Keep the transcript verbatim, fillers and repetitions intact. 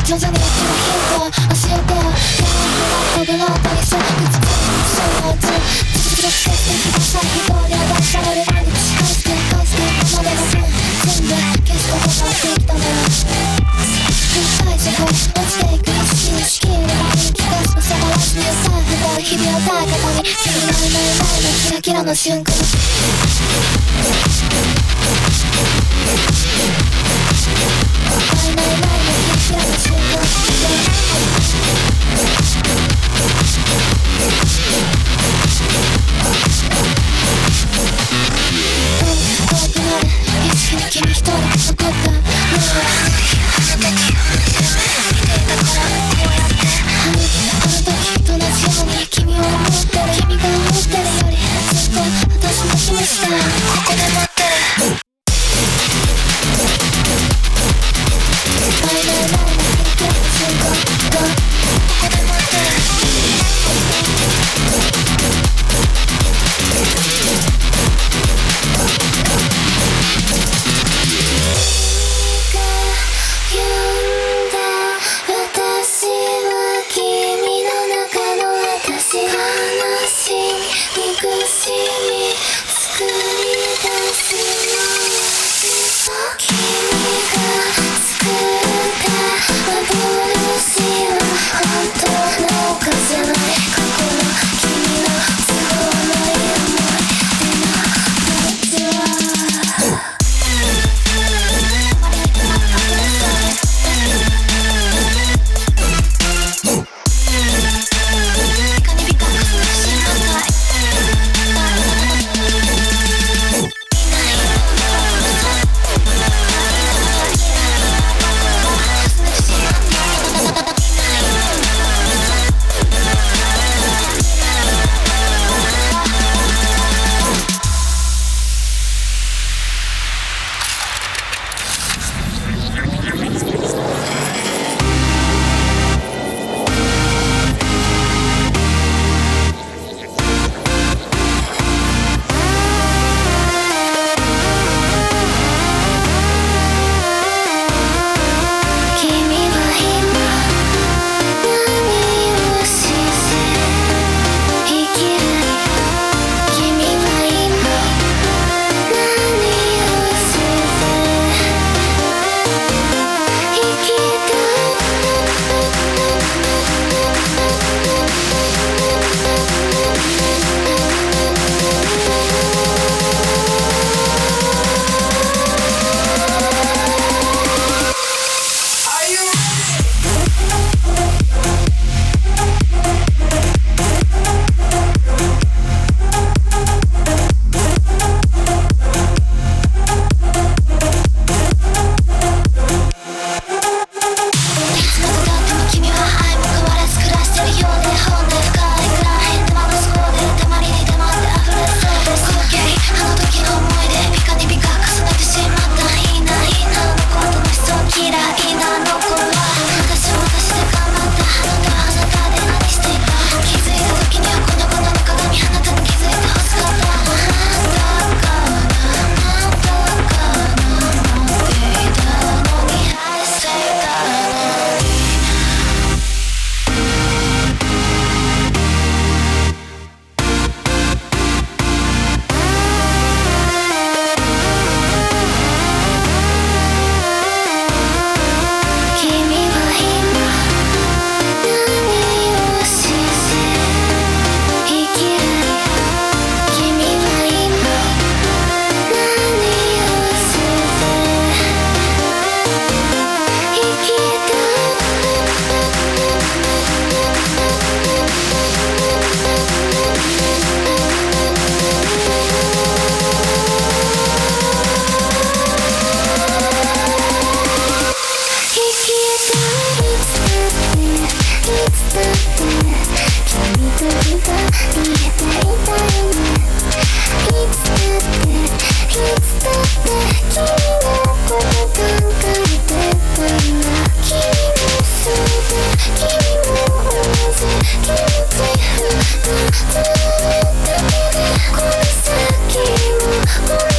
徐々に大きなヒントを教えてよ。オブラートにする口そうず実力接的な最後で出される毎日返して返して今までの分全部消すことができたのよ。深い地方落ちていく意識に仕切る前に聞かすのさらしにさふた日々を高かに君のいない前のキラキラの瞬間君一人残ったあの時あの時と同じように君を思ってる君が思ってるよりずっと私も君したここで待ってる曖昧なのにキラキラの瞬間がここで待ってるこの先も